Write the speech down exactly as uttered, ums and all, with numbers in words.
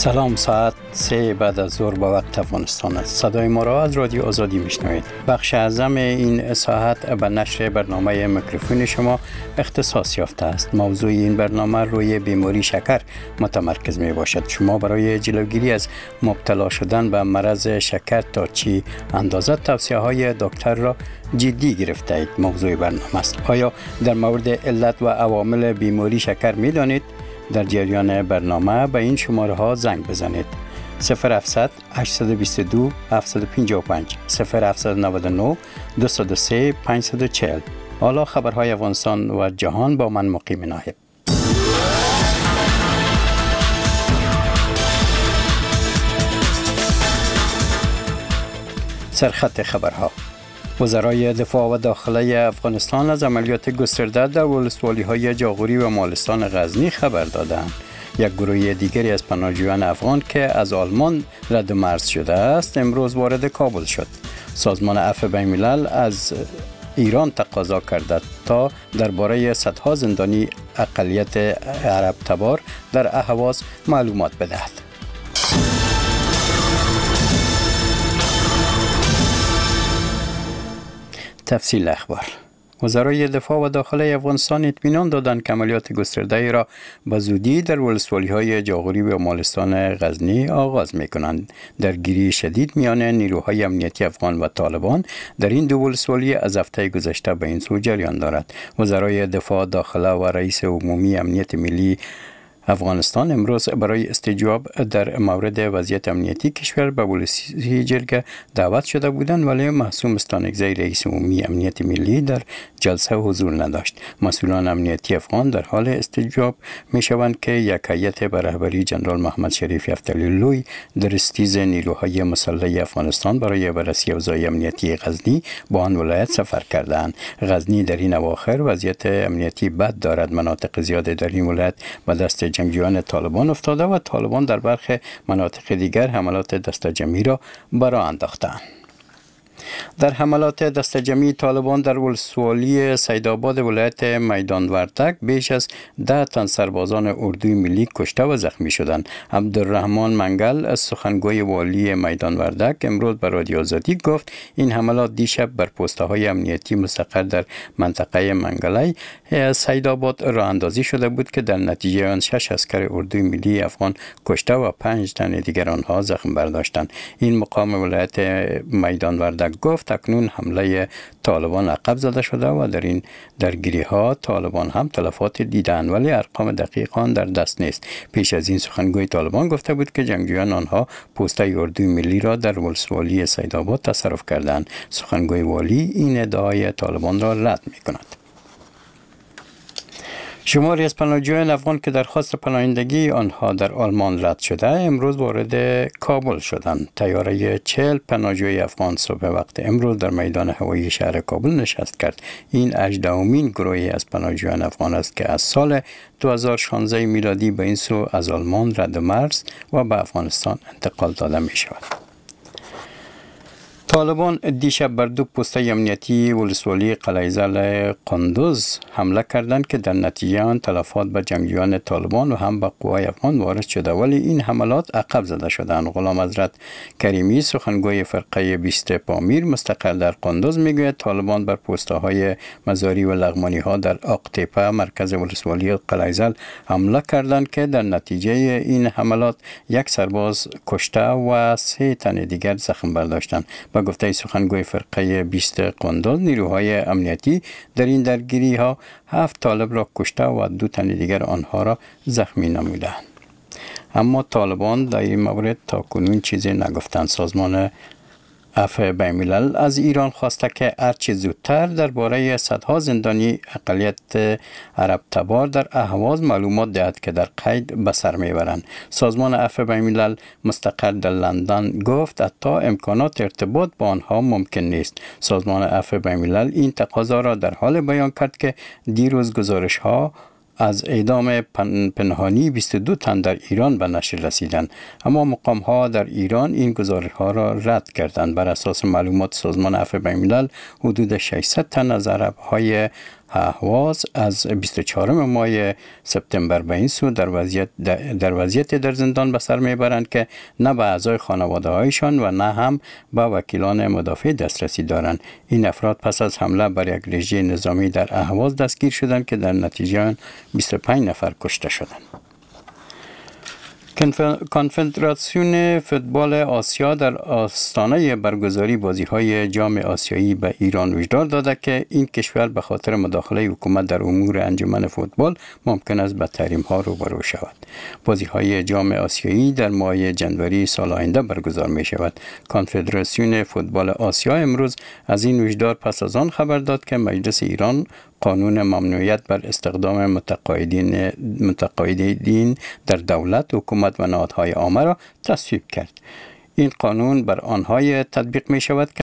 سلام، ساعت سه بعد از ظهر به وقت افغانستان است. صدای ما را از رادیو آزادی میشنوید. بخش اعظم این ساعت به نشر برنامه میکروفون شما اختصاص یافته است. موضوع این برنامه روی بیماری شکر متمرکز می باشد. شما برای جلوگیری از مبتلا شدن به مرض شکر تا چی اندازه توصیه های دکتر را جدی گرفته اید موضوع برنامه است. آیا در مورد علت و عوامل بیماری شکر می دانید؟ در جریان برنامه به این شماره ها زنگ بزنید: صفر هفتصد هشتصد و بیست و دو هفتصد و پنجاه و پنج، صفر هفتصد و نود و نه دویست و سه پانصد و چهل. حالا خبرهای افغانستان و جهان با من مقیم ناهب. سرخط خبرها: وزرای دفاع و داخله افغانستان از عملیات گسترده در ولسوالی‌های جاغوری و مالستان غزنی خبر دادند. یک گروه دیگری از پناهجویان افغان که از آلمان رد مرز شده است امروز وارد کابل شد. سازمان عفو بین‌الملل از ایران تقاضا کرده تا درباره صدها زندانی اقلیت عرب تبار در اهواز معلومات بدهد. تفصیل اخبار: وزرای دفاع و داخله افغانستان اطمینان دادند که عملیات گسترده را به زودی در ولسوالی‌های جاغوری و مالستان غزنی آغاز می‌کنند. درگیری شدید میان نیروهای امنیتی افغان و طالبان در این دو ولسوالی از هفته گذشته به این سو جریان دارد. وزرای دفاع داخله و رئیس عمومی امنیت ملی افغانستان امروز برای استجواب در مورد وضعیت امنیتی کشور به ولسی جرگه دعوت شده بودند، ولی معصوم استانکزی رئیس عمومی امنیت ملی در جلسه حضور نداشت. مسئولان امنیتی افغان در حال استجواب می شوند که یک هیئت به رهبری جنرال محمد شریف یفتلی لوی در استیز نیروهای مسلح افغانستان برای بررسی اوضاع امنیتی غزنی با آن ولایت سفر کردند. غزنی در این اواخر وضعیت امنیتی بد دارد. مناطق زیاد در این ولایت به دست جنگجویان طالبان افتاده و طالبان در برخی مناطق دیگر حملات دسته‌جمعی را برآ انداختند. در حملات دسته‌جمعی طالبان در ولسوالی سیدآباد ولایت میدان وردک بیش از ده تن سربازان اردوی ملی کشته و زخمی شدند. عبدالرحمن منگل از سخنگوی والی میدان وردک امروز به رادیو آزادی گفت این حملات دیشب بر پست‌های امنیتی مستقر در منطقه منگلی سیدآباد راه اندازی شده بود که در نتیجه آن شش عسکر اردوی ملی افغان کشته و پنج تن دیگر آنها زخم برداشتند. این مقام ولایت میدان وردک گفت اکنون حمله طالبان عقب زده شده و در این درگیری ها طالبان هم تلفات دیدن، ولی ارقام دقیق آن در دست نیست. پیش از این سخنگوی طالبان گفته بود که جنگجویان آنها پوسته اردوی ملی را در ولسوالی سیدآباد تصرف کردند. سخنگوی والی این ادعای طالبان را رد می کند. شماری از پناهجویان افغان که درخواست پناهندگی آنها در آلمان رد شده امروز وارد کابل شدند. طیاره چهل پناهجوی افغان صبح وقت امروز در میدان هوایی شهر کابل نشست کرد. این هجدهمین گروهی از پناهجویان افغان است که از سال دو هزار و شانزده میلادی به این سو از آلمان رد مرز و به افغانستان انتقال داده می شود. طالبان دیشب بر دو پست امنیتی ولسوالی قلعه‌زل قندوز حمله کردند که در نتیجه آن تلفات به جنگجویان طالبان و هم به قوای افغان وارد شده، ولی این حملات عقب زده شدند. غلام حضرت کریمی سخنگوی فرقه بیست پامیر مستقر در قندوز میگوید طالبان بر پست‌های مزاری و لغمانی ها در آقتپه مرکز ولسوالی قلعه‌زل حمله کردند که در نتیجه این حملات یک سرباز کشته و سه تن دیگر زخم برداشتند. با گفته سخنگوی فرقه بیست قندوز نیروهای امنیتی در این درگیری ها هفت طالب را کشته و دو تن دیگر آنها را زخمی نمودند. اما طالبان در این مورد تا کنون چیزی نگفتند. سازمان عفو بین‌الملل از ایران خواسته که هرچه زودتر درباره صدها زندانی اقلیت عرب تبار در اهواز معلومات دهد که در قید به سر میبرند. سازمان عفو بین‌الملل مستقر در لندن گفت حتی امکانات ارتباط با آنها ممکن نیست. سازمان عفو بین‌الملل این تقاضا را در حال بیان کرد که دیروز گزارش ها از اعدام پنهانی بیست و دو تن در ایران به نشر رسیدند، اما مقام ها در ایران این گزارش ها را رد کردند. بر اساس معلومات سازمان عفو بین‌الملل حدود ششصد تن از عرب های اهواز از بیست و چهارم ماه سپتامبر به این سو در وضعیت در وضعیت در زندان به سر میبرند که نه به اعضای خانواده هایشان و نه هم به وکیلان مدافع دسترسی دارند. این افراد پس از حمله بر یک رژه نظامی در اهواز دستگیر شدند که در نتیجه بیست و پنج نفر کشته شدند. کنفدراسیون فوتبال آسیا در آستانه برگزاری بازی‌های جام آسیایی به ایران هشدار داده که این کشور به خاطر مداخله حکومت در امور انجمن فوتبال ممکن است به تحریم‌ها روبرو شود. بازی‌های جام آسیایی در ماه جنوری سال آینده برگزار می‌شود. کنفدراسیون فوتبال آسیا امروز از این هشدار پس از آن خبر داد که مجلس ایران قانون ممنوعیت بر استخدام متقاعدین متقاعدین در دولت، حکومت و نهادهای عامه را تصویب کرد. این قانون بر آنهای تطبیق می شود که